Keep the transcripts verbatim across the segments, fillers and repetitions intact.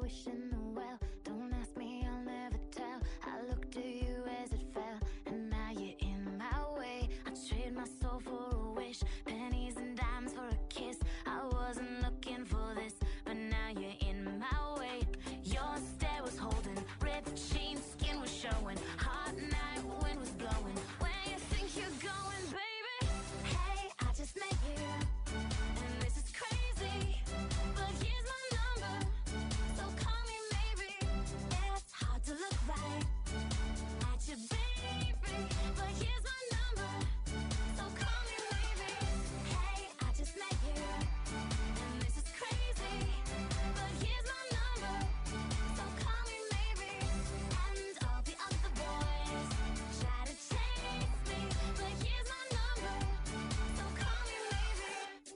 wishing the well. Don't ask me, I'll never tell. I looked to you as it fell, and now you're in my way. I trade my soul for a wish, pennies and dimes for a kiss. I wasn't looking for this, but now you're in my way. Your stare was holding, ripped jeans, skin was showing. Hot night, wind was blowing. Where you think you're going, baby? Hey, I just met you, and this is crazy, but here's my number, so call me maybe. It's hard to look right at you, baby, but here's my number, so call me maybe. Hey, I just met you, and this is crazy, but here's my number, so call me maybe. And all the other boys try to chase me, but here's my number, so call me maybe.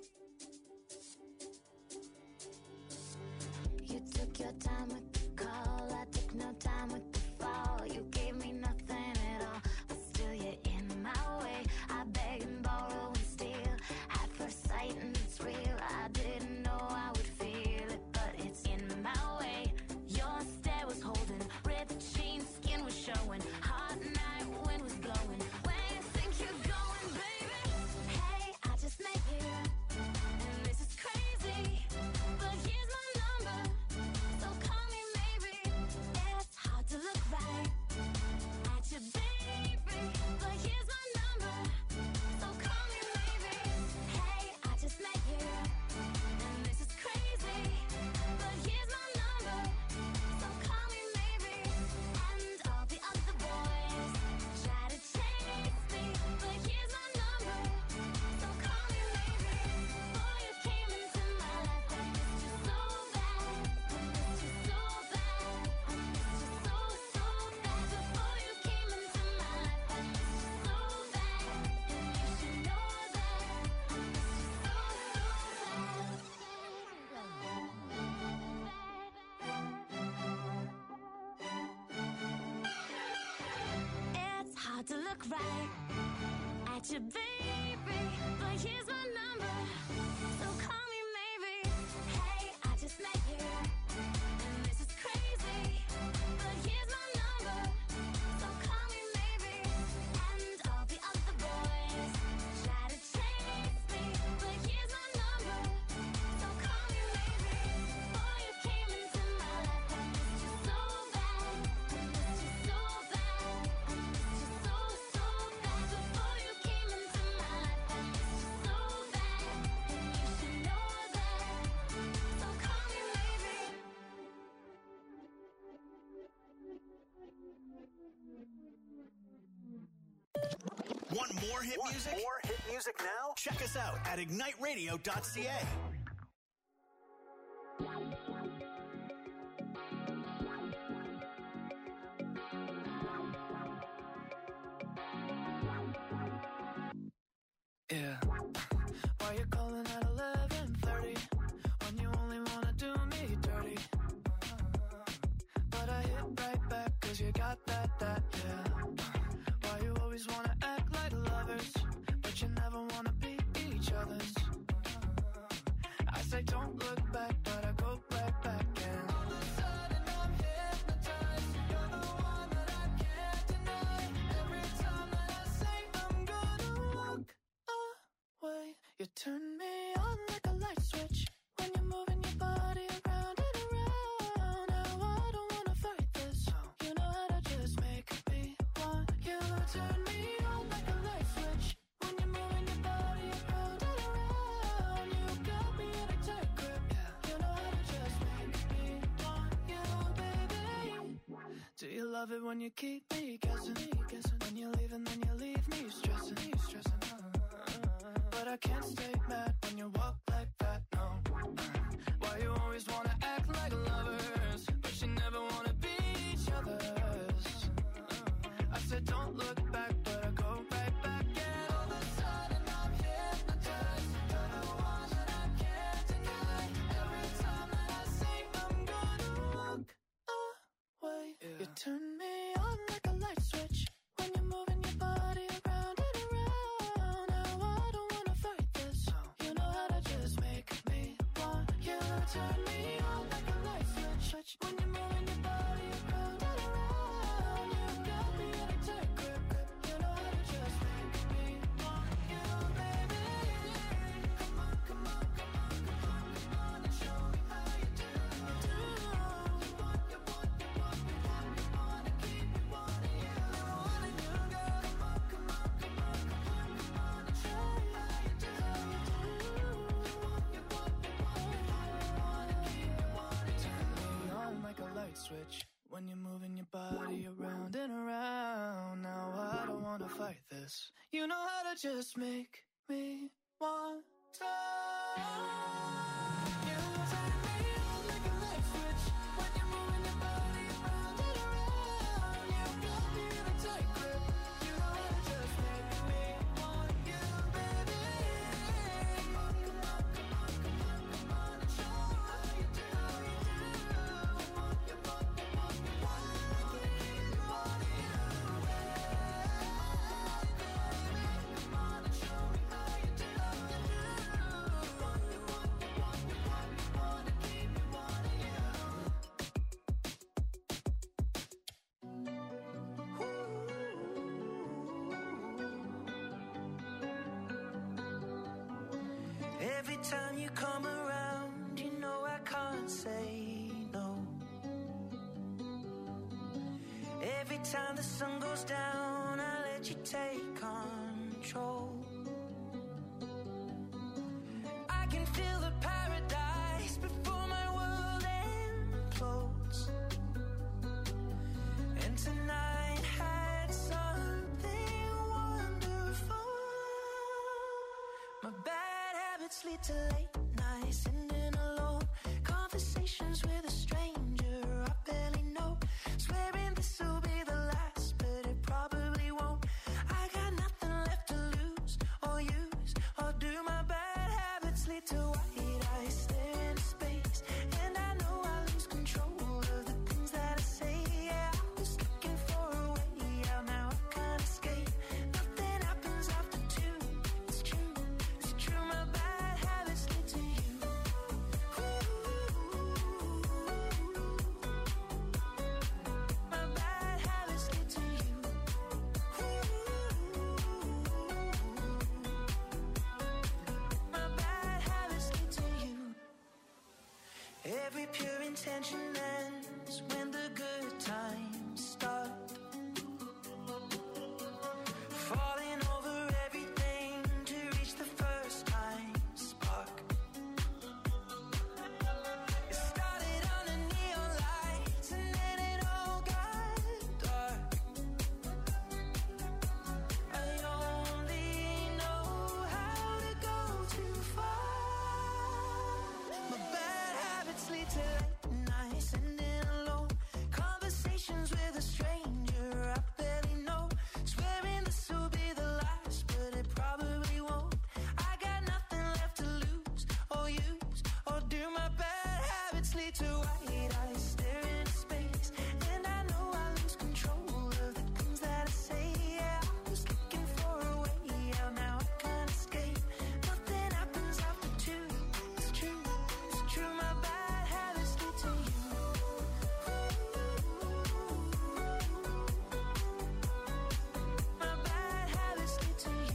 You took your time with the call, I took no time with the fall. You gave me nothing at all, but still you're in my way. I beg and borrow and steal at first sight, and it's real. I didn't know I would feel it, but it's in my way. Your stare was holding, ripped jeans, skin was showing. Hot night, wind was blowing. Where you think you're going, baby? Hey, I just met you, and this is crazy, but here's my number, so call me maybe. It's hard to look right at you, baby, but here's my number, so call me maybe. Hey, I just met you, and this is crazy, but here's my number, so call me maybe. And all the other boys try to chase me, but here's my number, so call me maybe. Boy, you came into my life, I missed you so bad, I missed you so bad, I missed you so, so bad. Before you came into my life, I missed you so bad, and you should know that I missed you so, so bad. It's hard to look right at you, baby, but here's my number, so call me maybe. Hey, I just met you, and this is crazy, but here's my number, so call me maybe. And all the other boys try to chase me, but here's my number, so call me maybe. Boy, you came into my life, I missed you so bad, I missed you so bad, I missed you so, so bad. Before you came into my life, I missed you so bad, and you should know that, so call me maybe. Want more hit Want music? more hit music now? Check us out at ignite radio dot c a. Yeah. Why you calling at eleven thirty when you only wanna do me dirty? But I hit right back 'cause you got that, that, yeah. Why you always wanna act like lovers, but you never wanna be each other's? I say don't look back, but I go right back and all of a sudden I'm hypnotized. You're the one that I can't deny. Every time that I say I'm gonna walk away, you turn me on like a light switch when you're moving your body around and around. Now I don't wanna fight this, you know how to just make me want you. Turn me on like a light switch when you're moving your body around and around. You got me in a tight grip, you know how to just make me want you, baby. Do you love it when you keep me guessing? When you leave and then you leave me stressing, me stressing. But I can't stay mad when you walk like that, no. Why you always wanna act like lovers, but you never wanna be each other's? I said don't look back, but I go right back and all of a sudden I'm hypnotized. You're the one that I can't deny. Every time that I say I'm gonna walk away, you turn me on like a light switch when you're moving your body around and around. Now I don't wanna fight this, you know how to just make me want you. Turn me on like a light switch when switch when you're moving your body around and around. Now I don't wanna fight this. You know how to just make me want to. You turn me on like a light switch when you're moving your body around and around. You got me in a tight grip. You know how to just make me want you, baby. Come on, come on, come on, come on, come on, and show me how you do, how you do. Come on, come on, come on, come on, I can't keep you wanting you. Come on and show me how you do, how you do. Want you, want you, want you, want you, want to keep me wanting you. Every time you come around, you know I can't say no. Every time the sun goes down, I let you take control. I can feel the paradise before my world implodes. And tonight had something wonderful. My bad habits lead to late nights, sitting alone. Conversations with a stranger I barely know. Swearing this will be the last, but it probably won't. I got nothing left to lose or use or do. My bad habits lead to white eyes stare into space, and I know I lose control of the things that I say. Yeah, I was looking for a way out, now I can't escape. Nothing happens after two. It's true, it's true. My bad habits lead to you. My bad habits lead to you. My bad habits lead to you. Every pure intention ends when the good times start. Falling over everything to reach the first time spark. It started on the neon lights and then it all got dark. I only know how to go too far. My bad habits lead to late nights, sitting alone. Conversations with a stranger I barely know. Swearing this will be the last, but it probably won't. I got nothing left to lose or use or do. My bad habits lead to white eyes stare into space, and I know I lose control of the things that I say. Yeah, I was looking for a way out, now I can't escape. Nothing happens after two. It's true, it's true. My bad habits lead to you. My bad habits lead to you.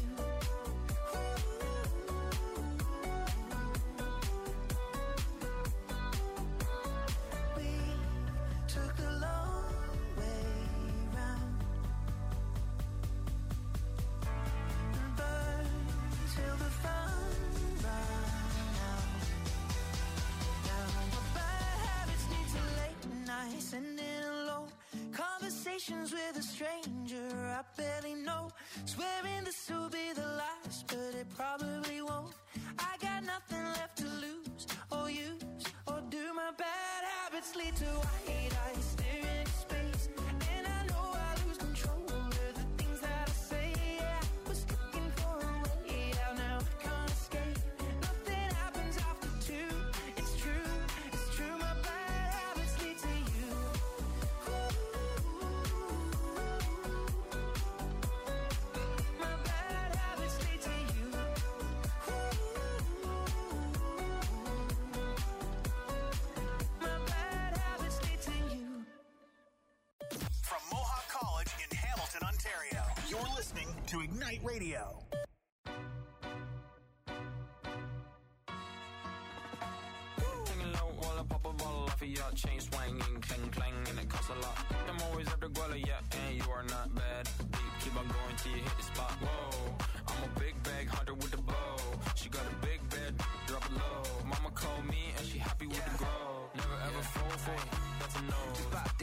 We took the long way round and burned till the fun ran out. Now my bad habits lead to late nights, sitting alone. Conversations with a stranger I barely know. Swearing this will be the last, but it probably won't. I got nothing left to lose or use or do. My bad habits lead to white eyes stare into space, and I know I lose control of the things that I say. Yeah, I was looking for a way out, now I can't escape. Nothing happens after two. It's true, it's true. My bad habits lead to you. My bad habits lead to you. My bad habits lead to you. From Mohawk College in Hamilton, Ontario, you're listening to Ignite Radio. Hanging low while I pop a bottle off of your chain swinging, clang clang, and it costs a lot. I'm always after Guala, yeah, and you are not bad. Deep, keep on going till you hit the spot. Whoa, I'm a big bag hunter with the bow. She got a big bed, drop it low. Mama called me and she happy with the grow. Never ever fall for it, that's a no. Just pop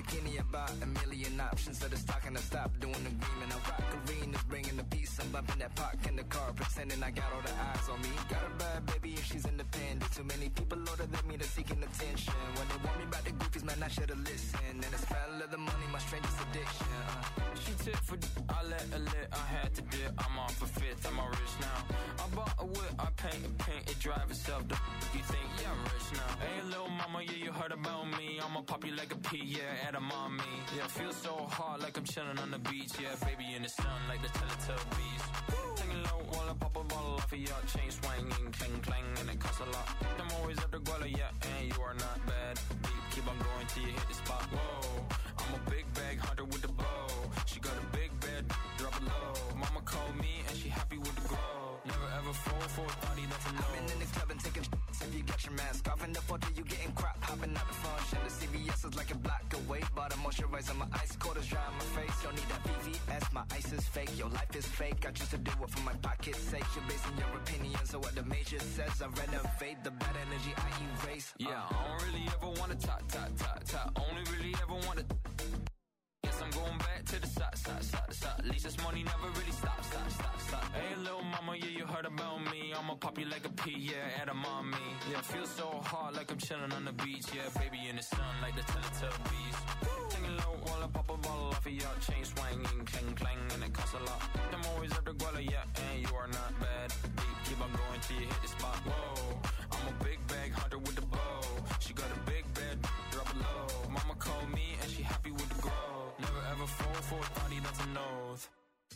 Hop in that park in the car, pretending I got all the eyes on me. Got a bad baby and she's independent. Too many people older than me, they're seeking attention. When they want me about the goofies, man, I should've listened. And the smell of the money, my strangest addiction. Uh. She tip for d- I let her lit, I had to dip. I'm off a fifth, I'm all rich now. I bought a whip, I paint and paint, it drive itself. The f- you think, yeah, I'm rich now. Hey, little mama, yeah, you heard about me. I'ma pop you like a pea, yeah, at a mommy. Yeah, feel so hot like I'm chilling on the beach. Yeah, baby in the sun like the Teletubbies. Taking low while I pop a bottle off of your chain swinging, clang clang, and it costs a lot. I'm always up the guala, yeah, and you are not bad. Deep, keep on going till you hit the spot. Whoa, I'm a big bag hunter with the bow. She got a big bed, drop it low. Mama called me and she happy with the grow. Never ever fall for a thotty, that's a no. I've been in the club and taking sh**s. If you get your mask off in the photo, you getting crap. Hopping out the function. The C V S is like a block away. Bought a moisturizer, my ice cold is dry on my face. Don't need that V V S, my ice is fake. Your life is fake, I choose to do it for my pocket's sake. You're basing your opinions on what the major says. I renovate the bad energy I erase. uh. Yeah, I don't really ever wanna talk, talk, talk, talk. Only really ever wanna. Yes, I'm going back to the side, side, side, side. At least this money never really stops, stop, stop, stop. Hey, little mama, yeah, you heard about me. I'ma pop you like a pea, yeah, at a mommy. Yeah, feel so hot like I'm chilling on the beach. Yeah, baby in the sun like the Teletubbies. Taking low while I pop a bottle off of your chain swinging, clang clang, and it costs a lot. I'm always up the guala, yeah, and you are not bad. Deep, keep on going till you hit the spot. Whoa, I'm a big bag hunter with the bow. She got a big bed, drop it low. Mama called me and she happy with the grow. Never ever fall for a thotty, that's a nose.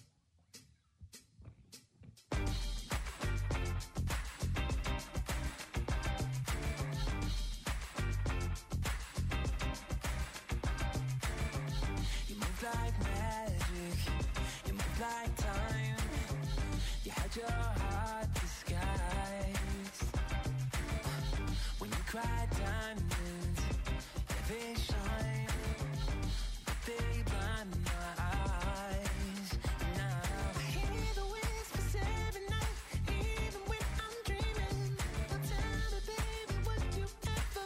You move like magic, you move like time. You had your heart disguised. When you cry diamonds, yeah, they shine, but they blind my eyes. Now I hear the whispers every night, even when I'm dreaming. Now tell me, baby, would you ever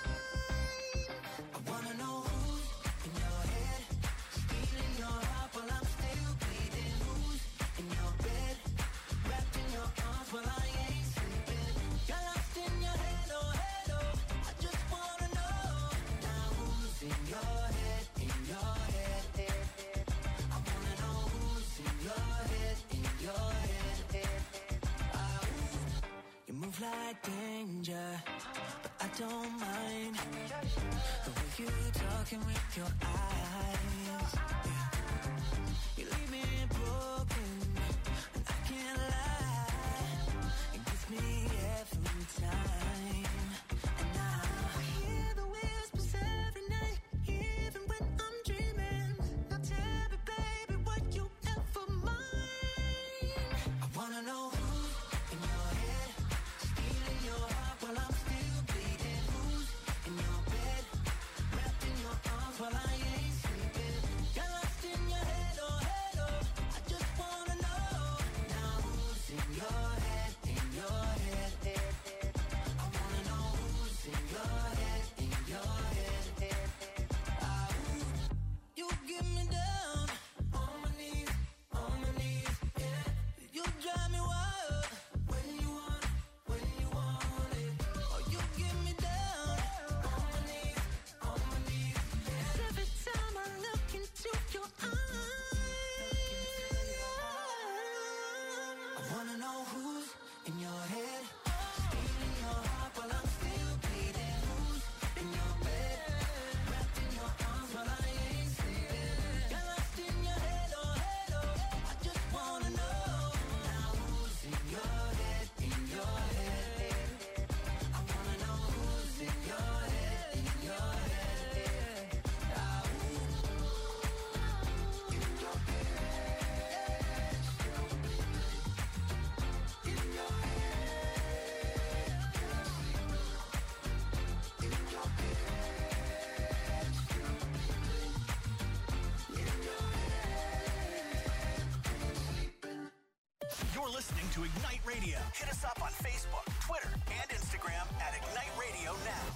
mind? I wanna know who's in your head, stealing your heart while I'm still bleeding. Who's in your bed, wrapped in your arms while I ain't sleeping. Got lost in your head, oh head, oh. I just wanna know now who's in your head, in your head, head, head. I wanna know who's in your head, in your head, head, head. Ah, ooh. You move like danger, but I don't mind the way you talking with your eyes. Yeah. You leave me broken, and I can't lie. It gets me every time. And now I hear the whispers every night, even when I'm dreaming. Now tell me, baby, would you ever mind? I wanna know who's in your head, stealing your heart while I'm still bleeding. Who's in your bed, wrapped in your arms while I ain't sleeping. Got lost in your head, oh head, oh. I just wanna know now who's in your head, in your head, head, head. I wanna know who's in your head, in your head, head, head. Ah, ooh. You get me down on my knees, on my knees, yeah. You drive me wild when you want, when you want it. Oh, you get me down on my knees, on my knees, yeah. Every time I look into your eyes, I wanna know who's in your head, stealing your heart while I'm still bleeding. Who's in your bed, wrapped in your arms while I ain't sleeping. Got lost in your head, oh head, oh. I just wanna know now who's in your head, in your head, head, head. I wanna know who's in your head, in your head, head. Ah, ooh. In your head, in your You're listening to Ignite Radio. Hit us up on Facebook, Twitter, and Instagram at Ignite Radio Now.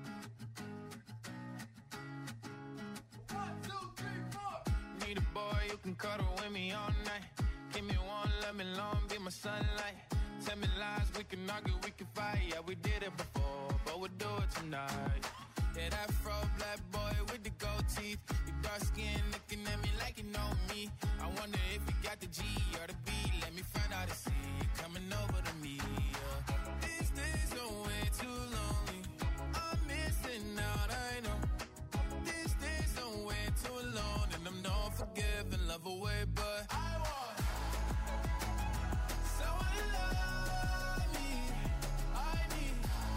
Need a boy who can cuddle with me all night. Give me one, let me long, be my sunlight. Tell me lies, we can argue, we can fight. Yeah, we did it before, but we'll do it tonight. Yeah, that fro black boy with the gold teeth. Your dark skin looking at me like you know me. I wonder if you got the G or the B. Let me find out and see you coming over to me. Yeah. These days are way too lonely. I'm missing out, I know. These days are way too alone, and I'm not forgiving, love away, but I want someone to love me. I need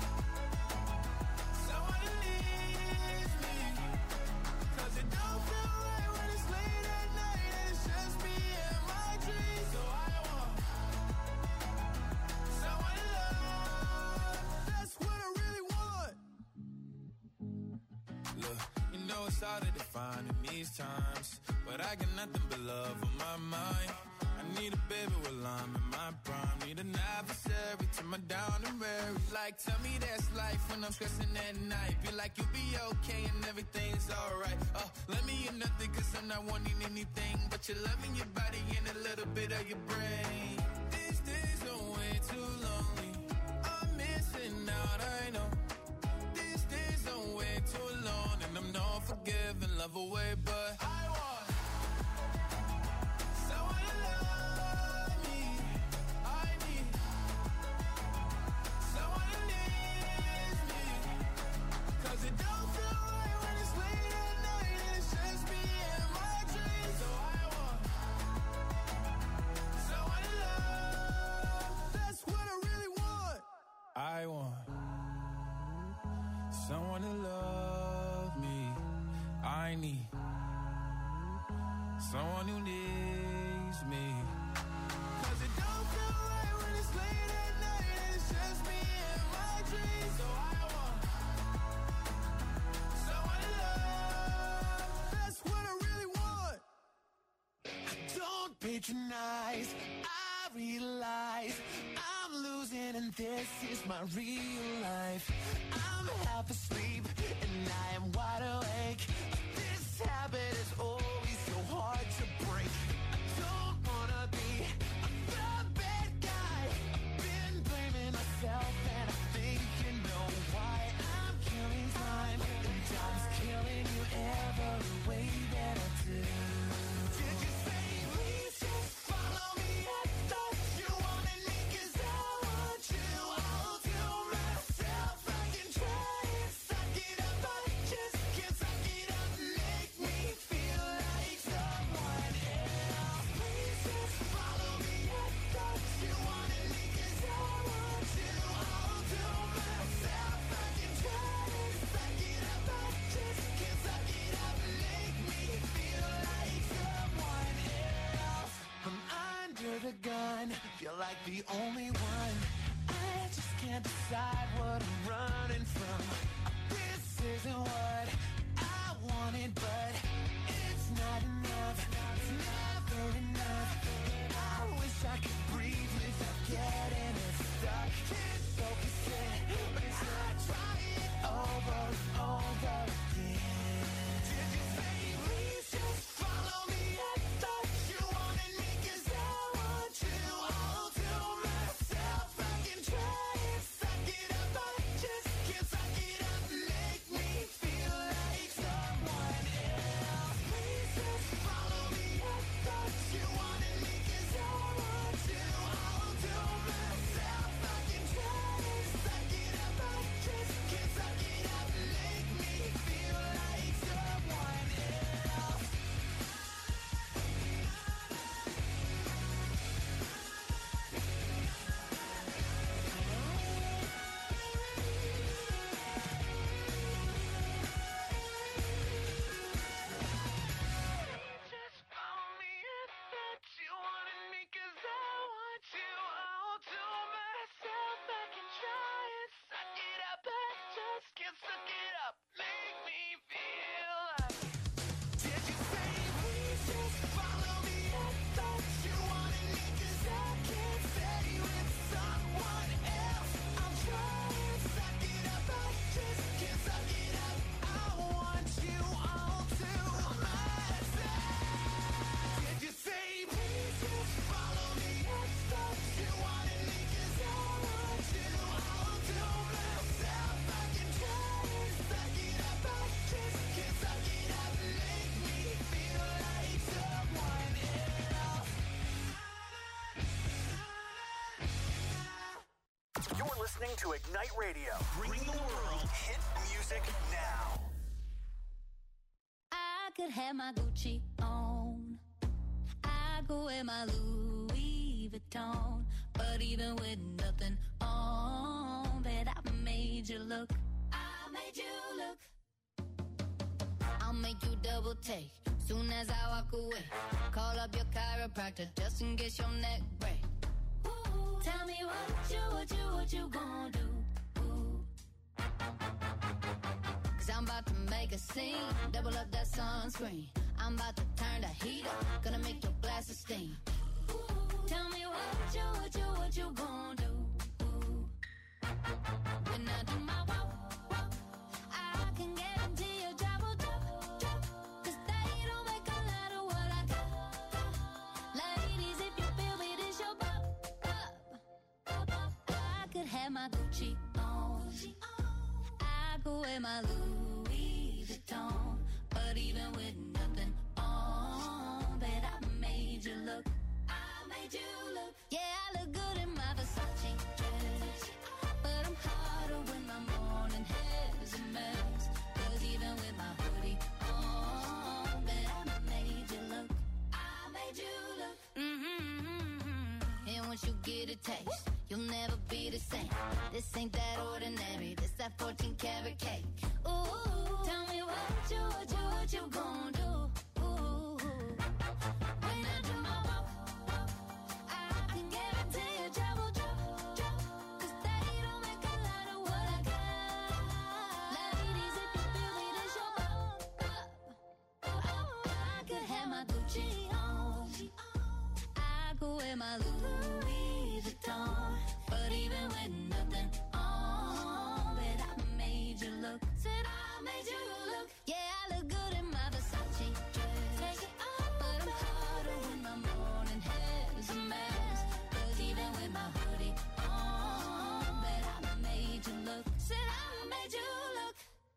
someone to leave me. Cause it don't feel right when it's late at night and it's just me and my dreams. So I want someone to love. That's what I really want. Look, you know it's hard to define in these times, but I got nothing but love on my mind. I need a baby while I'm in my prime. Need an adversary to my down and weary. Like, tell me that's life when I'm stressing at night. Be like, you'll be okay and everything's alright. Oh, let me in nothing cause I'm not wanting anything but you're loving your body and a little bit of your brain. These days are way too lonely. I'm missing out, I know. These days are way too alone, and I'm not forgiving, love away, but I want someone to love me. I need someone to leave me. Cause it don't feel right when it's late at night and it's just me and my dreams. So I want someone to love. That's what I really want. I want someone to love me. I need someone who needs me. Cause it don't feel right when it's late at night and it's just me and my dreams. So I want someone to love. That's what I really want. Don't patronize, I realize I'm losing and this is my real life. I'm half asleep and I am wide awake. This habit is always so hard to break. I don't wanna be the bad guy. I've been blaming myself and I think you know why. I'm killing time and time's killing you every way that I do. Did you say please just follow me? I thought you wanted me cause I want you. I'll do myself. I can try and suck it up. I just can't suck it up. Make me feel like someone else. Please just follow me. I thought you wanted me cause I want you. I'll do myself. I can try and suck it up. I just can't suck it up. Make me feel like someone else. I'm under the gun, feel like the only one. I just can't decide what I'm running from. This isn't what I wanted, but it's not enough. It's never enough. I wish I could breathe without getting it stuck. Can't focus it, but I try it over and over again. Did you say please just follow me? I thought you wanted me cause I want you. I'll do myself. I can try and suck it up. I just can't suck it up. Make me feel like someone else. Please just follow me. I thought you wanted me cause I want you. I'll do myself. I can try and suck it up. I just can't suck it up. Make me feel like someone else. Just follow me. I thought you wanted me cause I want you. I'll do myself. I can try and suck it up. I just can't suck it up. Make me feel like. Did you say please just follow me? I thought you wanted me cause I can't stay with someone else. I'll try and suck it up. I just can't suck it up. I want you all to myself. Did You're listening to Ignite Radio, bringing the world hit music now. I could have my Gucci on. I go wear my Louis Vuitton. But even with nothing on, bet I made you look. I made you look. I'll make you double take soon as I walk away. Call up your chiropractor just in case your neck break. Ooh, tell me what you, what you, what you gonna do. Ooh. Cause I'm about to make a scene. Double up that sunscreen. I'm about to turn the heat up. Gonna make your glasses steam. Ooh, tell me what you, what you, what you gonna do. Ooh. When I do my walk, walk, I can guarantee your job will drop, drop. Cause they don't make a lot of what I got, got. Ladies, if you feel me, this your pop, pop, pop. I could have my Gucci on. I could wear my Louis Vuitton. But even with nothing on, bet I made you look. I made you look. Yeah, I look good in my Versace dress. But I'm hotter when my morning hair's a mess. Cause even with my hoodie on, bet I made you look. I made you look. Mm-hmm. And once you get a taste, you'll never be the same. This ain't that ordinary. This that fourteen karat cake. Ooh, tell me what you, what you, what you gon' do. Ooh, when I do my walk, walk, I can guarantee your job will drop, drop. Cause they don't make a lot of what I got. Ladies, if you feel me, this your pop, pop. I could have my Gucci on. I could wear my Louis Vuitton. But even with nothing on, bet I made you look. Said I made you look. Yeah, I look good in my Versace dress. Take it off, but I'm hotter when my morning hair's a mess. Cause even with my hoodie on, bet I made you look. Said I made you look.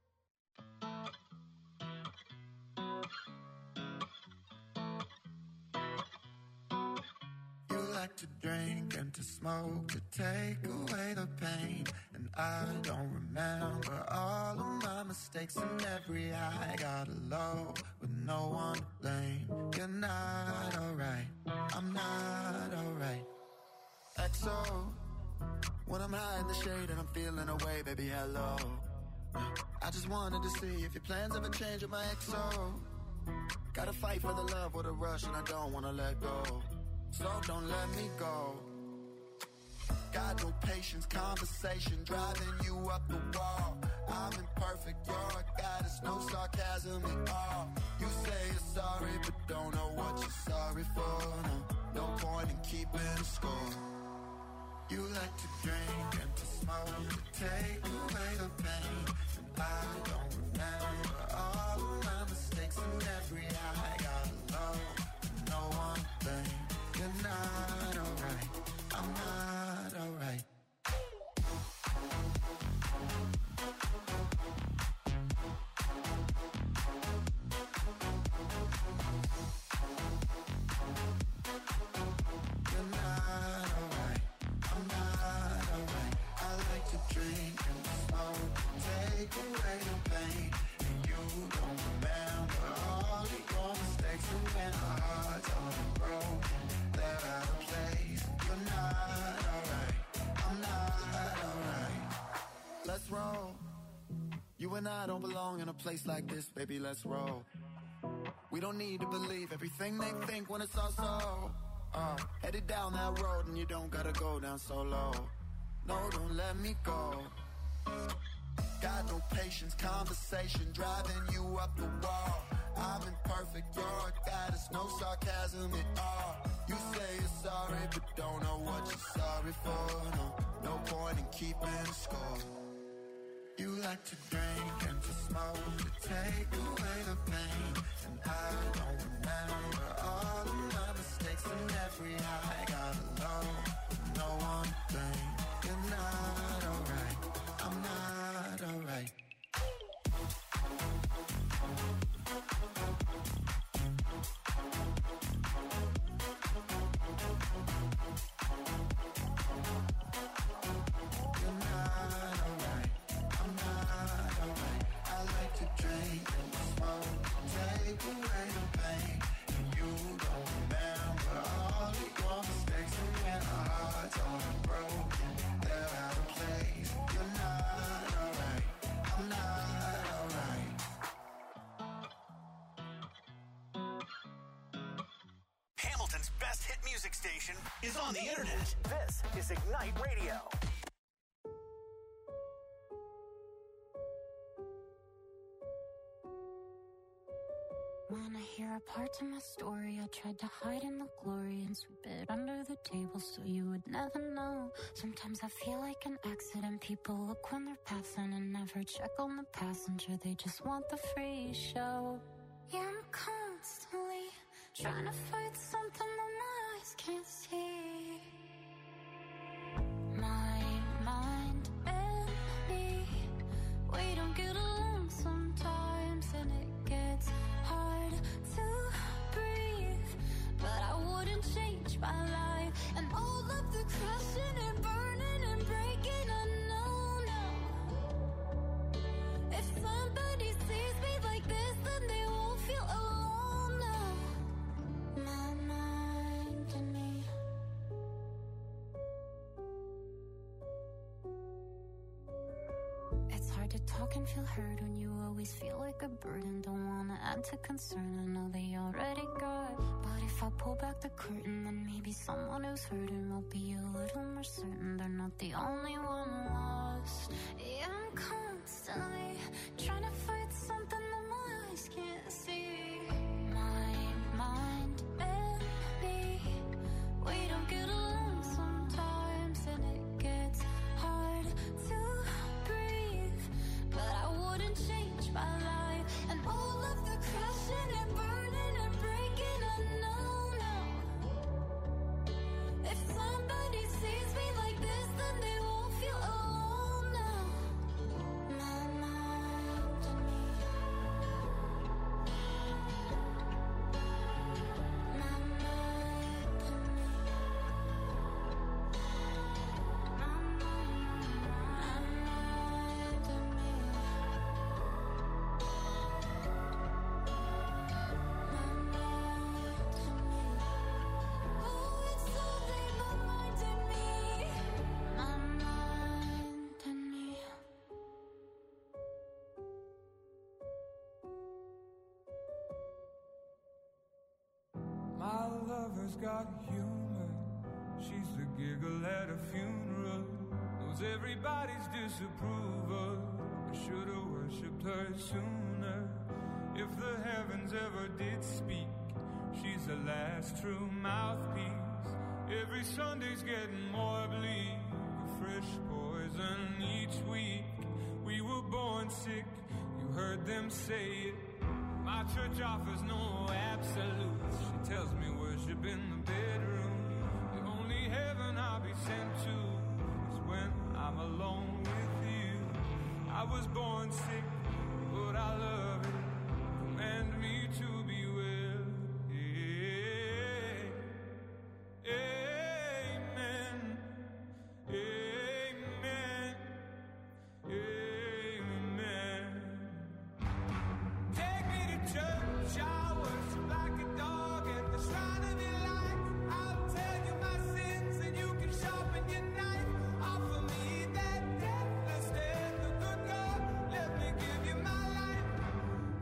You like to drink and to smoke to take away the pain. And I don't remember all of my mistakes and every high. Got low with no one to blame. You're not alright, I'm not alright. X O, when I'm high in the shade and I'm feeling away, baby, hello. I just wanted to see if your plans ever change with my X O. Gotta fight for the love with a rush and I don't wanna let go. So don't let me go. Got no patience, conversation driving you up the wall. I'm imperfect, you're a goddess, no sarcasm at all. You say you're sorry, but don't know what you're sorry for. No, no point in keeping score. You like to drink and to smoke to take away the pain. And I don't remember all of my mistakes and every high. Got low, no one to blame. You're not alright, I'm not alright. You're not alright, I'm not alright. I like to drink and to smoke to take away the pain. And you don't remember all of your mistakes. And when our hearts are broken, they're out of place. You're not alright, I'm not alright. Let's roll. You and I don't belong in a place like this, baby, let's roll. We don't need to believe everything they think when it's all so. Uh, headed down that road and you don't gotta go down so low. No, don't let me go. Got no patience, conversation driving you up the wall. I'm imperfect, you're a goddess, no sarcasm at all. You say you're sorry, but don't know what you're sorry for. No, no point in keeping score. You like to drink and to smoke to take away the pain. And I don't remember all of my mistakes and every high. Got low, no one to blame. You're not alright, I'm not alright. best hit music station is on the internet. This is Ignite Radio. Wanna hear a part of my story? I tried to hide in the glory and sweep it under the table so you would never know. Sometimes I feel like an accident. People look when they're passing and never check on the passenger. They just want the free show. Yeah, I'm constantly trying to fight something that my eyes can't see. My mind and me, we don't get along sometimes, and it gets hard to breathe. But I wouldn't change my life and all of the crashing and burning and breaking. I know now, if somebody sees me like this, then they won't feel alone now. My mind and me. It's hard to talk and feel heard when you always feel like a burden. Don't wanna add to concern, I know they already got. But if I pull back the curtain, then maybe someone who's hurting will be a little more certain they're not the only one lost. Yeah, I'm constantly trying to fight something that my eyes can't see. My mind and me, we don't get along sometimes, and it gets hard to breathe. But I wouldn't change my life and all of the crashing and burning and breaking. I know now, if somebody sees me like this, then they won't feel alone now. My mind and me. My mind and me. My mind, my mind and me. My mind and me. Oh, it's only my mind and me. My mind and me. My lover's got humor. She's the giggle at a funeral. Knows everybody's disapproval. I should've worshipped her sooner. If the heavens ever did speak, she's the last true mouthpiece. Every Sunday's getting more bleak. A fresh poison each week. We were born sick, you heard them say it. My church offers no absolutes. She tells me worship in the bedroom. The only heaven I'll be sent to is when I'm alone with you. I was born sick, but I love it. Command me to be well. Amen. Amen. Amen. Take me to church, I worship like a dog at the shrine of your life. I'll tell you my sins and you can sharpen your knife. Offer me that deathless death, the good God, let me give you my life.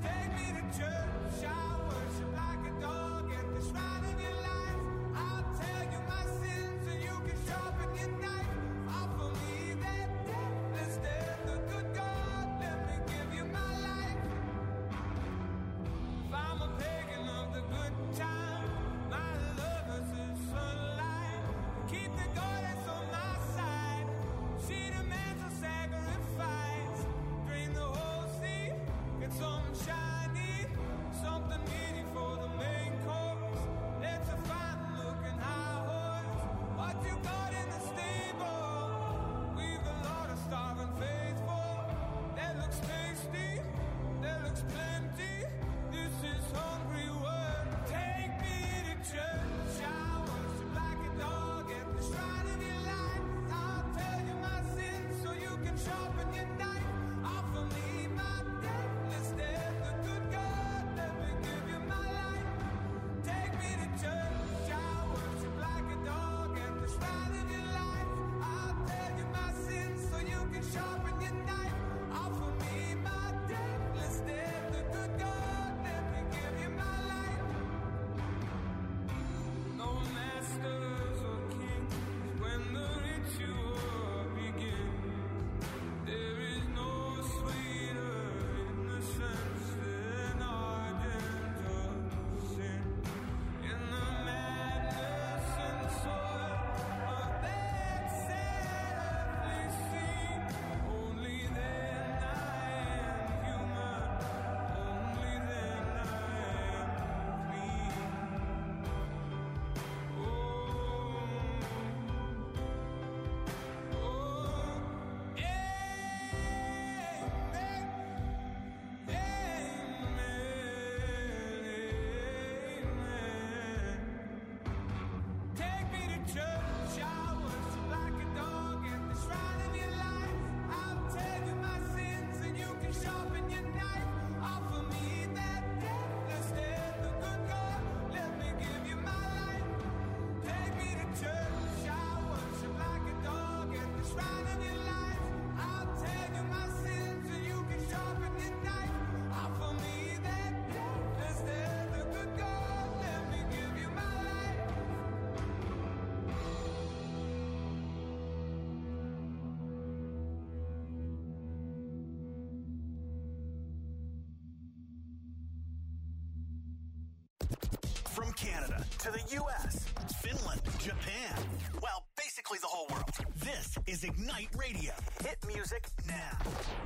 Canada to the U S, Finland, Japan. Well, basically the whole world. This is Ignite Radio. Hit music now.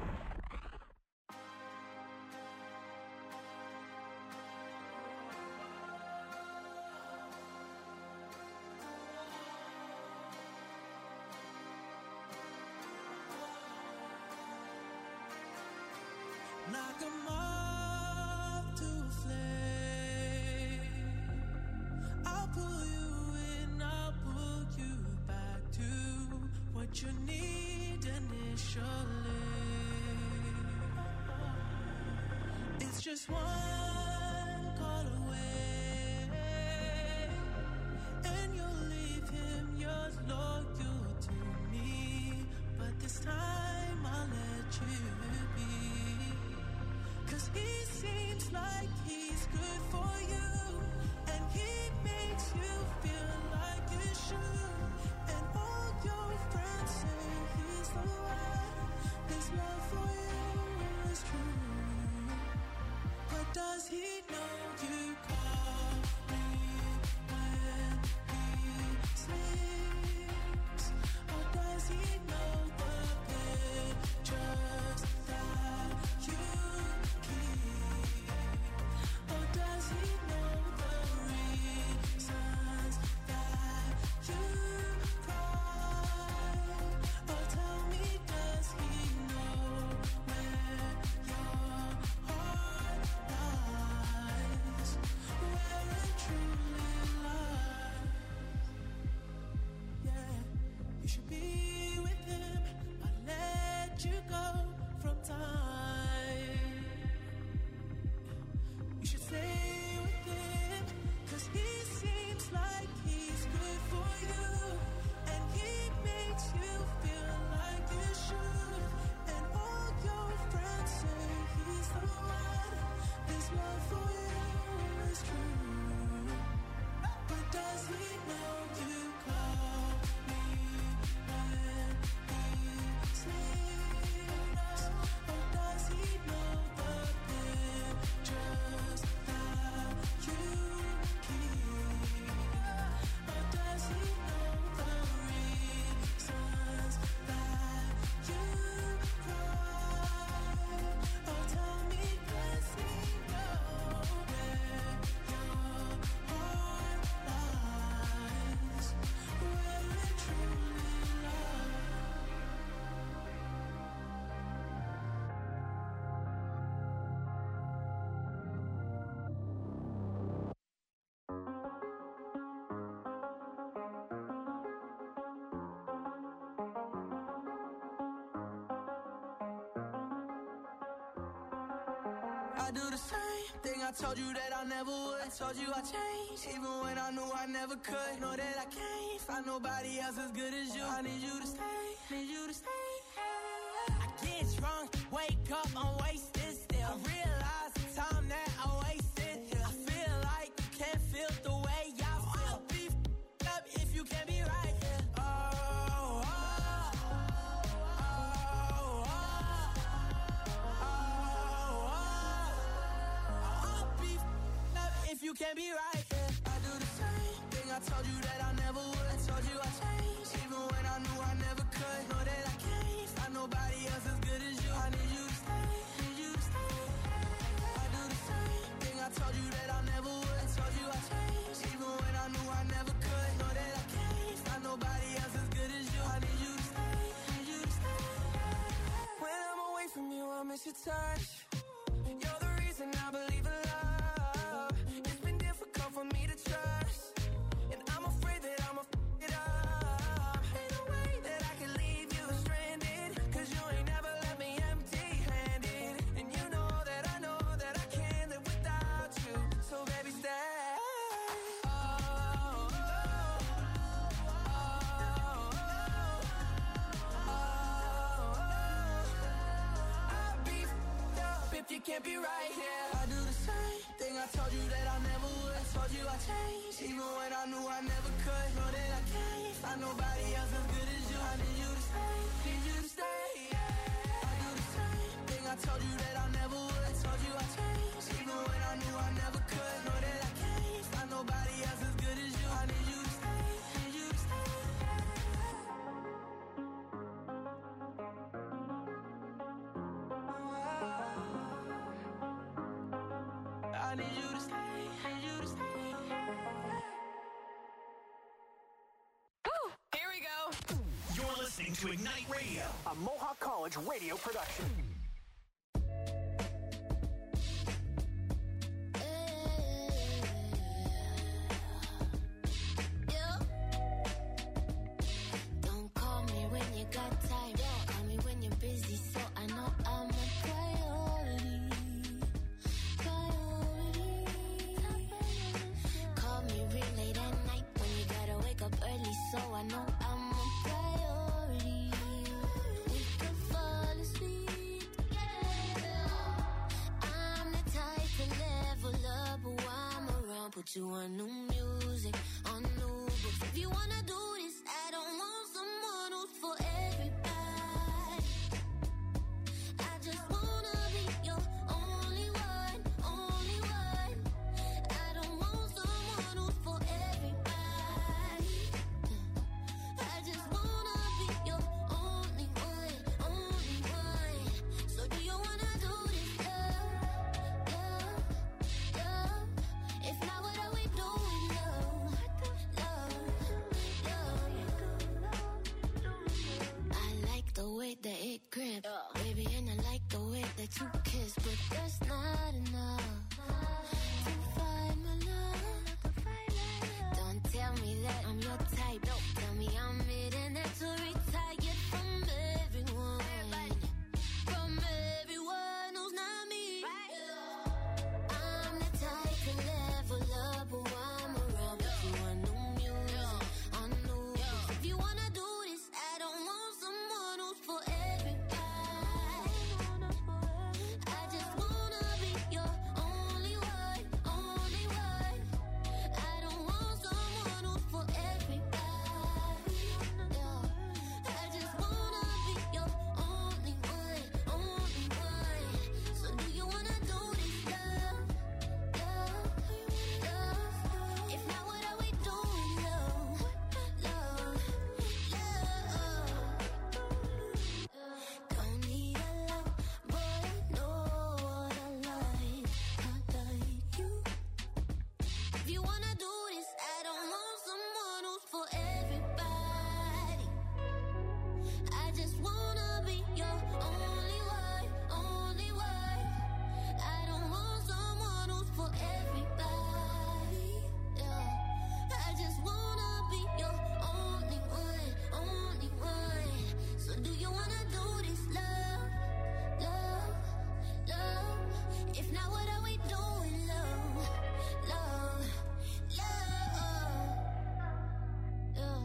Knock 'em off to a flame. I'll pull you in, I'll pull you back to what you need initially. It's just one call away, and you'll leave him yours loyal to me. But this time I'll let you be. 'Cause he seems like he's good for you, and he makes you feel like you should. And all your friends say he's the one. His love for you is true. But does he know you call me when he sleeps? Or does he know the pictures that you or does he know the reasons that you cry? Or tell me, does he know where your heart lies? Where it truly lies? Yeah, you should be with him. I'll let you go from time. You should stay with him, 'cause he seems like he's good for you, and he makes you feel like you should. And all your friends say he's the one. His love for you is true. But does he know you call me when he sleeps? Or does he know the pictures that you keep? Or does he know the reasons that you cry? Or tell me, does he know where your heart lies? Where it truly lies? I do the same thing I told you that I never would. I told you I changed, even when I knew I never could. Know that I can't find nobody else as good as you. I need you to stay, need you to stay. I get drunk, wake up, I'm wasted still. I realize the time that I wasted here. I feel like you can't feel the way I feel. I'll be f***ed up if you can't be right here. Oh, oh, oh, oh, oh, oh. I'll be f***ed up if you can't be right here. I do the same thing I told you that I never would. I told you I changed, even when I knew I never could. Know that I can't find nobody else as good as you. I need you to stay, need you to stay. I do the same thing I told you that I never would. I told you I changed, even when I knew I never could. Know that I can't find nobody else as good as you. I need you to stay, need you to stay. When I'm away from you, I miss your touch. You're the reason I believe in love. It's been difficult for me to trust, and I'm afraid that I'ma f*** it up. Ain't no way that I can leave you stranded, 'cause you ain't never left me empty-handed. And you know that I know that I can't live without you. So baby, stay. Oh, oh, oh, oh, oh. I'll be f***ed up if you can't be right here. I do the same thing I told you that I never would. I told you I changed, even when I knew I never could. Know that I can't find nobody else as good as you. I need you to stay, need you to stay. I do the same thing I told you that I never would. I told you I changed, even when I knew I never could. Know that I can't find nobody need you to stay, need you to stay. Woo! Here we go. You're listening to Ignite Radio, a Mohawk College radio production. Don't call me when you got time. Call me when you're busy, so I know I'm a priority. Priority. Call me real late at night when you gotta wake up early, so I know I'm a priority. We can fall asleep together. I'm the type to level up while I'm around. Put you on new music, on new books. If you wanna do this, I don't want someone who's for everybody. I just wanna be your only one, only one. I don't want someone who's for everybody. I just wanna be your only one, only one. So do you wanna do this, love, love, love? If not, what are we doing, love, love, love? I like the way that it grip, baby, and I like the way that you kiss, but that's not enough to find my love. Don't tell me that I'm your type. Tell me I'm it and that's a retired from everyone, from everyone who's not me. I'm the type to level up while I'm around. Put you on new music, on new books. If you wanna do this, I don't want someone who's for everybody. I just wanna be your only one, only one. I don't want someone who's for everybody. Yeah. I just wanna be your only one, only one. So do you wanna do this, love, love, love? If not, what are we doing, love, love, love? Don't need a lot, but I know what I like. I like you. If you wanna do this, I don't want someone who's for everybody. I just wanna be your only one, only one. I don't want someone who's for everybody. Yeah. I just wanna be your only one, only one. So do you wanna do this, love, love, love? If not, what are we doing, love, love, love? Yeah.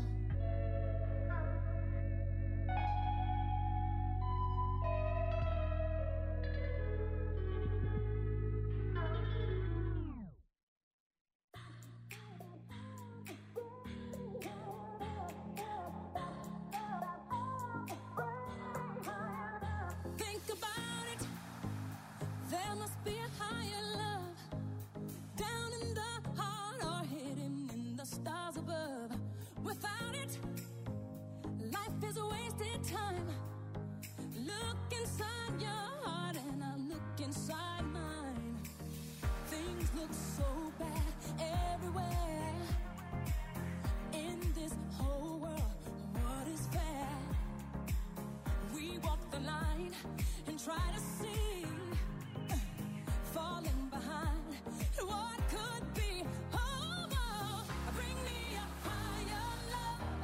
Think about it. There must be a higher love down in the heart or hidden in the stars above. Without it, life is a wasted time. Look inside your heart and I look inside mine. Things look so bad everywhere. In this whole world, what is fair? We walk the line and try to see, falling behind what could be. Oh, oh, bring me a higher love.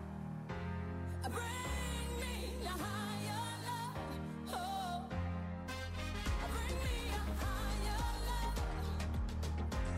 Bring me a higher love. Oh, bring me a higher love.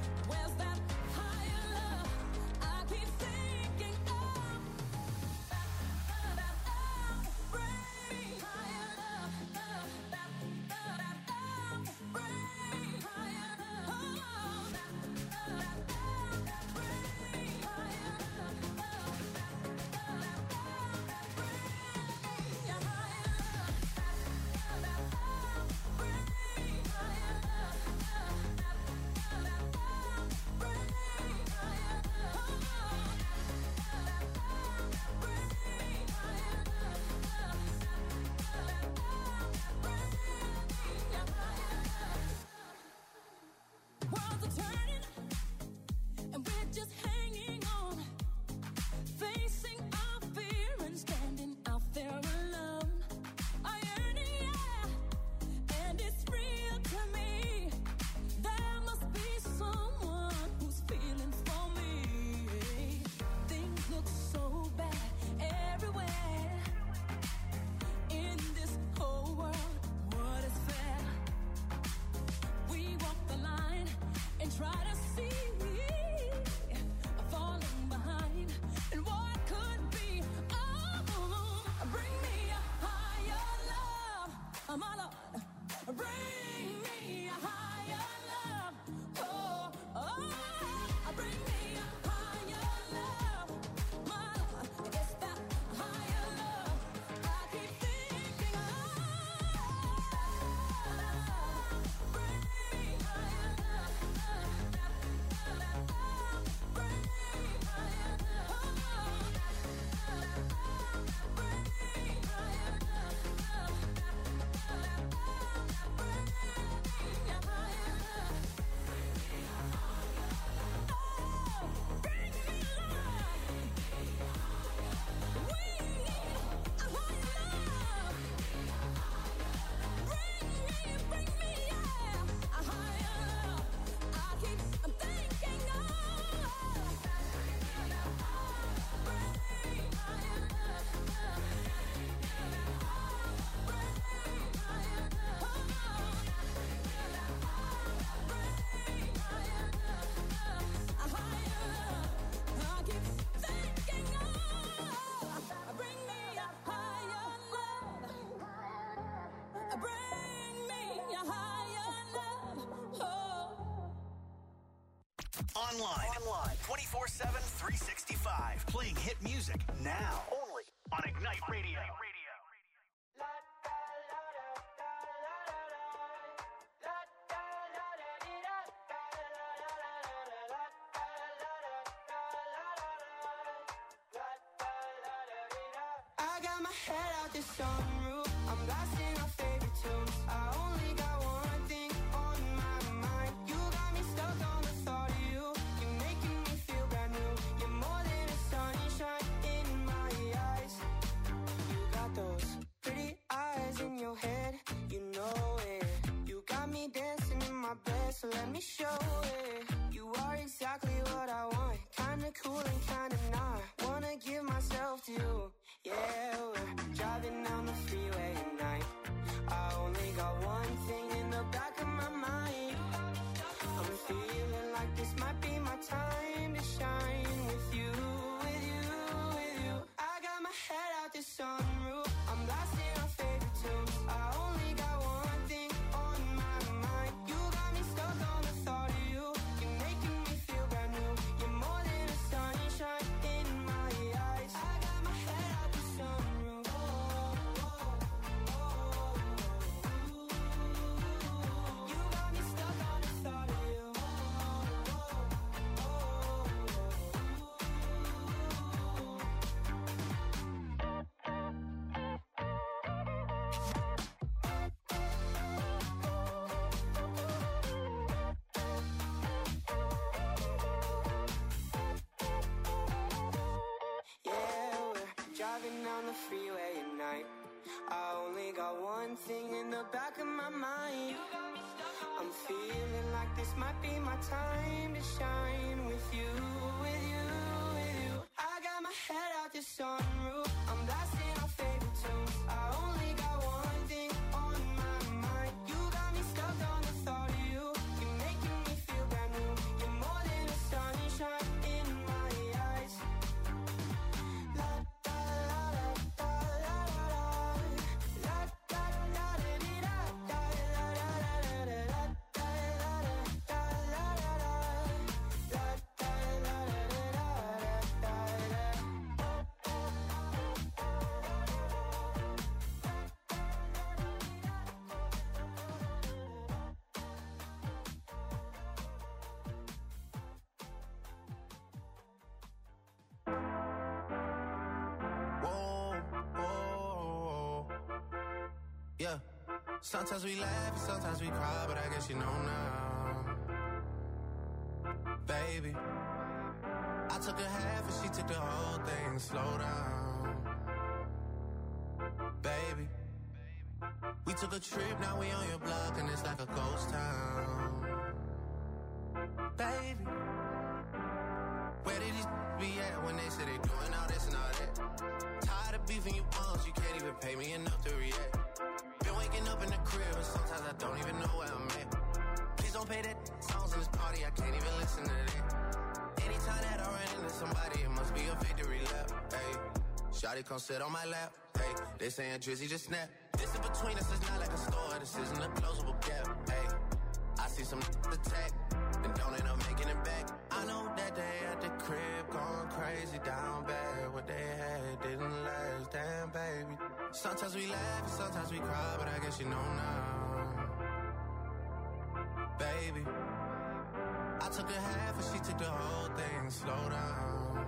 Online. Online. twenty-four seven, three sixty-five. Playing hit music now. Only on Ignite Radio. I got my head out the sunroof. I'm blasting our favorite tunes. I only got one thing on my mind. You got me stuck on the thought of you. You're making me feel brand new. You're more than a sunshine in my eyes. You got those pretty eyes in your head. You know it. You got me dancing in my bed, so let me show it. You are exactly what I want. Kinda cool and kinda not. Wanna give myself to you. Yeah, we're driving down the freeway at night. I only got one thing in the back of my mind. I'm feeling like this might be my time to shine with you, with you, with you. I got my head out the sunroof. I'm blasting our favorite tunes. I only got one thing on my mind. You got me stuck on the thought of you. You're making me feel brand new. You're more than a sunshine in my eyes. I got my head out the sunroof. Oh, oh, oh, oh. You got me stuck on the thought of you. Oh, oh, yeah, we're driving down the freeway at night. I only got one thing in the back of my mind. I'm feeling like this might be my time to shine with you, with you, with you. I got my head out the sunroof. I'm blasting our favorite tunes. I only got one thing on my mind. You got me stuck on the thought of you. You're making me feel brand new. You're more than a sunshine in my eyes. La da la da la la la da da da dee da da la la la la la da la da la la la la da la la la Whoa, whoa, yeah. Sometimes we laugh and sometimes we cry, but I guess you know now, baby. I took a half and she took the whole thing. Slow down, baby. We took a trip, now we on your block and it's like a ghost town, baby. Where did these be at when they say they doing all this and all that? Tired of beefing you bums, you can't even pay me enough to react. Been waking up in the crib and sometimes I don't even know where I'm at. Please don't pay that songs in this party, I can't even listen to that. Anytime that I run into somebody, it must be a victory lap. Hey, shawty come sit on my lap. Hey, they saying Drizzy just snap. This in between us is not like a store, this isn't a closable gap. Hey, I see some attack and don't end up making it back. I know that they at the crib going crazy down bad. What they had didn't last, damn baby. Sometimes we laugh and sometimes we cry, but I guess you know now, baby. I took a half and she took the whole thing. Slow down,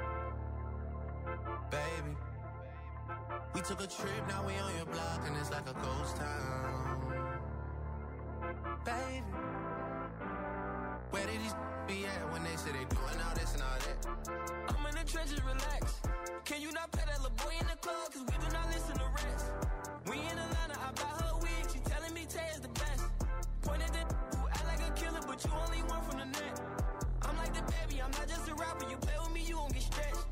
baby. We took a trip, now we on your block and it's like a ghost town, baby. Where did these be at when they say they doing all this and all that? I'm in the trenches, relax. Can you not pay that little boy in the club? Cause we do not listen to rest. We in Atlanta, I buy her wig. She telling me Tay is the best. Pointed at who act like a killer, but you only one from the net. I'm like the baby, I'm not just a rapper. You play with me, you won't get stretched.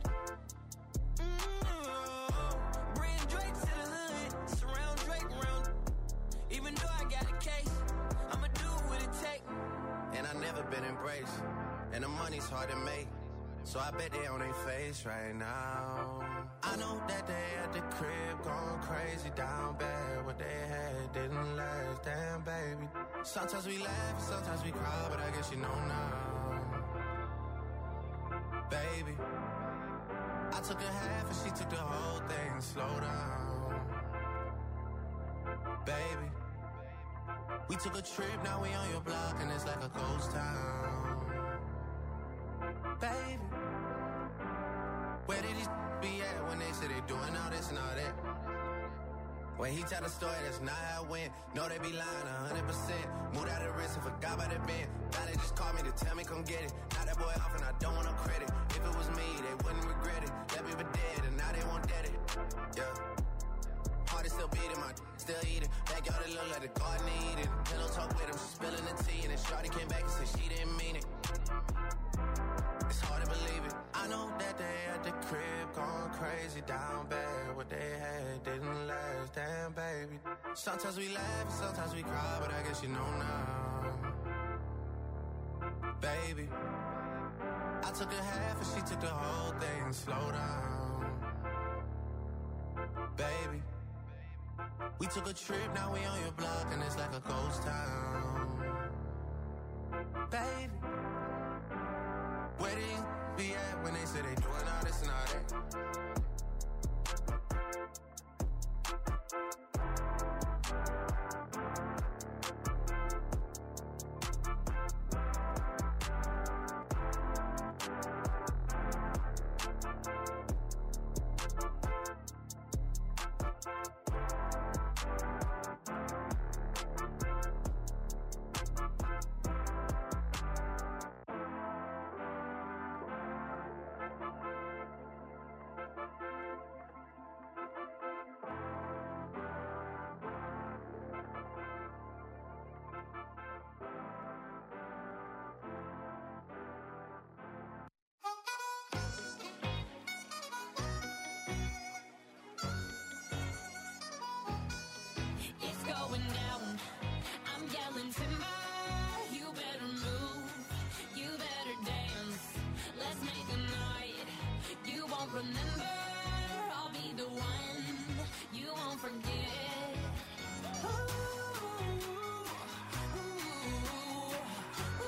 Mm-hmm. Bring Drake to the hood. Surround Drake around. Even though I got a case, I'ma do what it take. And I never been embraced, and the money's hard to make, so I bet they on their face right now. I know that they at the crib going crazy down bad. What they had didn't last, damn baby. Sometimes we laugh and sometimes we cry, but I guess you know now, baby. I took a half and she took the whole thing. Slow down, baby. We took a trip, now we on your block and it's like a ghost town, baby. Where did these be at when they say they doing all this and all that? When he tell the story, that's not how it went. No, they be lying a hundred percent. Moved out of the wrist and forgot about the bend. Now they just called me to tell me come get it. Now that boy off and I don't want no credit. If it was me, they wouldn't regret it. That baby dead and now they won't dead it. Yeah. Heart is still beating, my still eating. Backyard it look like the garden eating. Pillow talk with him, she spilling the tea. And then Shorty came back and said she didn't mean it. It's hard to believe it. I know that they at the crib going crazy down bad. What they had didn't last, damn baby. Sometimes we laugh and sometimes we cry, but I guess you know now, baby. I took a half and she took the whole thing. Slow down, baby. We took a trip, now we on your block and it's like a ghost town, baby. Where did you be at when they say they doing all this and all that? Remember, I'll be the one you won't forget. Ooh, ooh, ooh,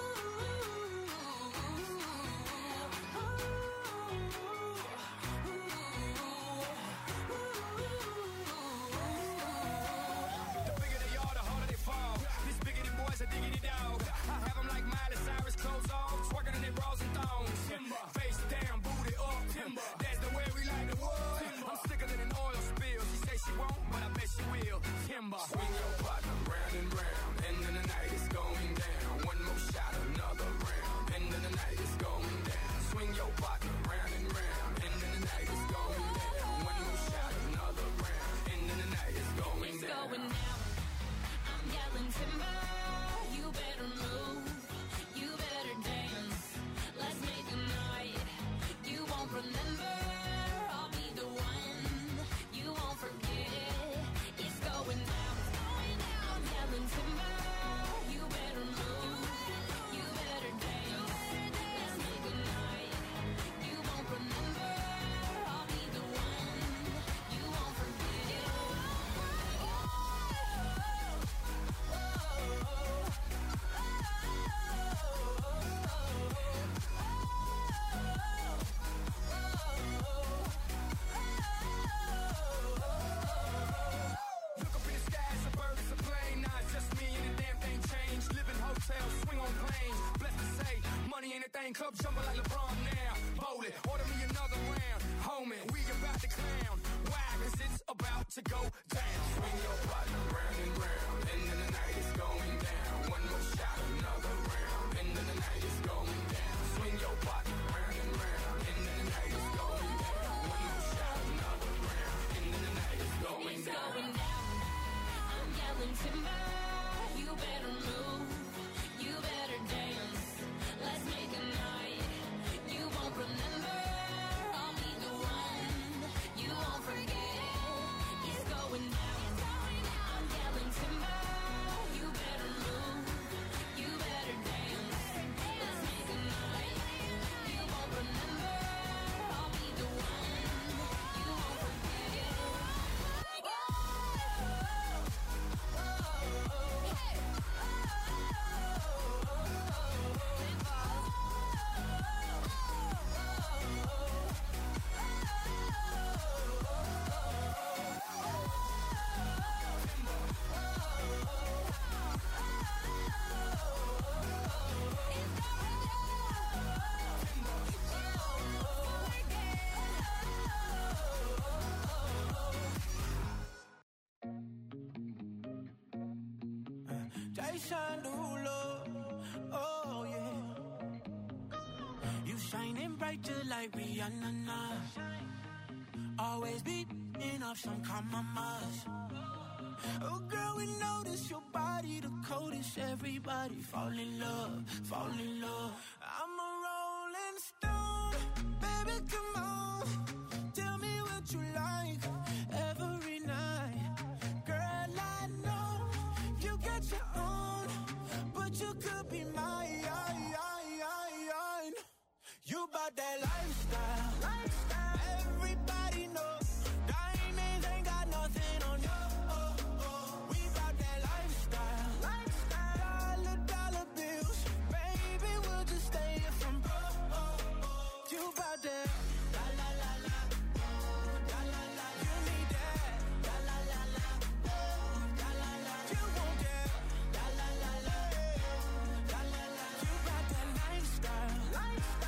The bigger they are, the harder they fall. These biggity boys are diggity dog. I have them like Miley Cyrus, clothes off, twerking in their bras and thongs. Face down, booty up. That's the way we like the wood. I'm sicker than an oil spill. She say she won't, but I bet she will. Timber. Swing your partner round and round. End of the night is going down. One more shot, another round. End of the night is going down. Swing your partner round and round. End of the night is going down. One more shot, another round. End of the night is going it's down. Going down. I'm yelling timber. You better move. You better dance. Let's make a night you won't remember. I'll be the one you won't forget. It's going down. It's going down. I'm yelling timber. You better move. You better dance. Let's make a night you won't remember. I'll be the one you won't forget. Look up in the sky, it's a bird, it's a plane. Nah, it's just me and the damn thing changed. Live in hotels, swing on planes. Blessed to say, money ain't a thing. Club jumping like LeBron now. Bowl it, order me another round. Homie, we about to clown. Why? Cause it's about to go down. Swing your partner round and round. End of the night is going down. One more shot, another round. End of the night is going down. Swing your partner round and round. End of the night is going down. One more shot, another round. End of the night is going It's down. going down. I'm yelling timber. You better move. You better dance. Let's make a night you won't remember. I'll be the one you won't forget. It's going down. I'm yelling timber. You better move. You better dance. Let's make a night you won't remember. I'll be the one you won't forget. Oh, oh, oh. Jason Derulo, oh yeah. You shining bright just like Rihanna. Always beating off some compromise. Oh girl, we notice your body the coldest. Everybody fall in love, fall in love. I'm a rolling stone, baby, come on. Tell me what you like every night. Girl, I know you got your own, but you could be mine. You about that lifestyle, lifestyle. Everybody knows diamonds ain't got nothing on you. Oh, oh. We about that lifestyle, lifestyle. Dollar, dollar bills, baby, we'll just stay here from broke. Oh, oh. You about that la la la la, la la la. You need that la la la la, la la la. You want that la la la la, la la la. You about that lifestyle, lifestyle.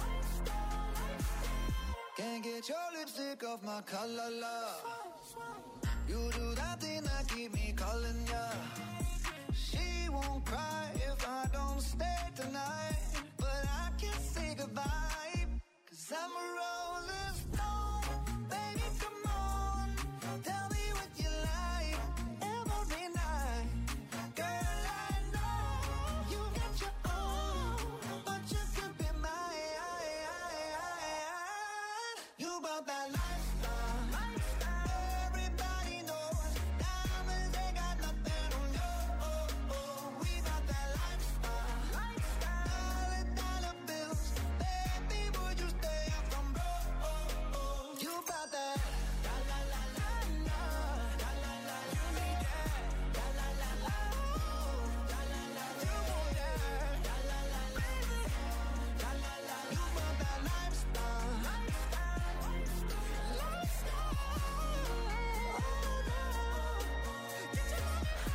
Can't get your lipstick off my collar, love. You do that thing that keep me calling ya. She won't cry if I don't stay tonight, but I can't say goodbye, cause I'm a rolling stone. Baby, come on, tell me what you like every night. Girl, I know you got your own, but you could be mine. You about that lifestyle, lifestyle. Everybody knows diamonds ain't got nothing on you. Oh, oh. We about that lifestyle, lifestyle. Dollar, dollar bills, baby, would you stay up from broke? Oh, oh. You about that la la la la la, la la la. You need that la la la la, la la la. You want that la la la la, la la la. You about that lifestyle, lifestyle, lifestyle. Get your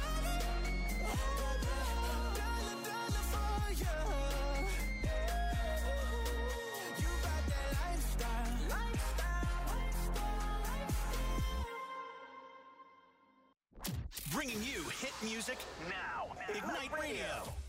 dollar, dollar for you. You about that lifestyle, lifestyle, lifestyle. Bringing you hit music now. Ignite Radio.